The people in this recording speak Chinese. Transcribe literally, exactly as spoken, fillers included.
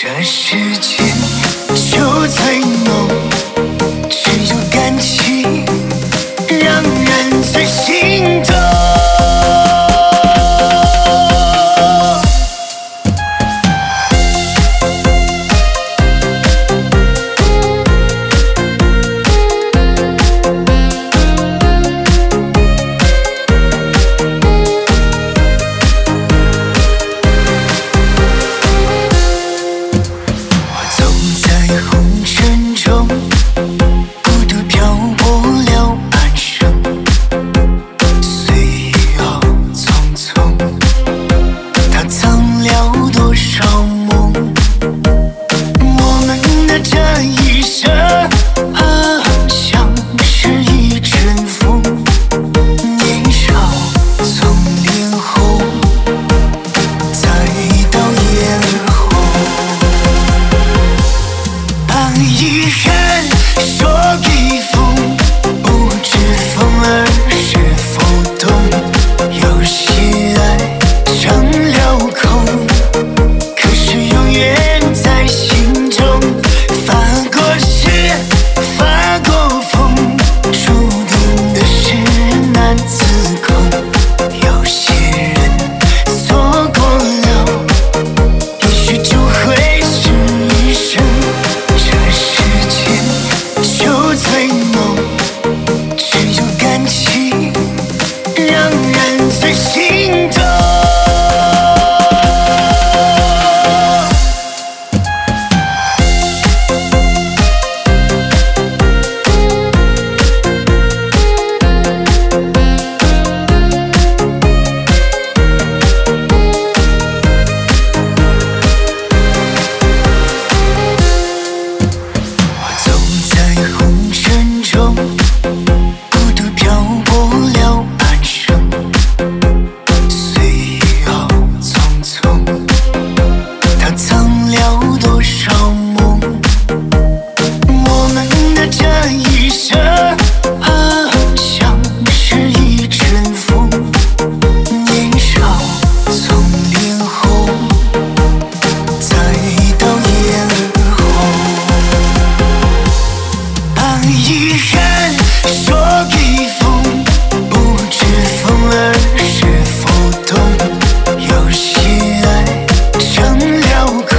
这世间酒最浓，只有感情让人最心动。遗憾说给风，不知风儿是否懂。有些爱成了空，可是永远在心中。发过雪，发过风，注定的是难自控。有些人错过了，也许就会是一生。酒最浓，只有感情让人最心动。遗憾说给风，不知风儿是否懂。有些爱成了空。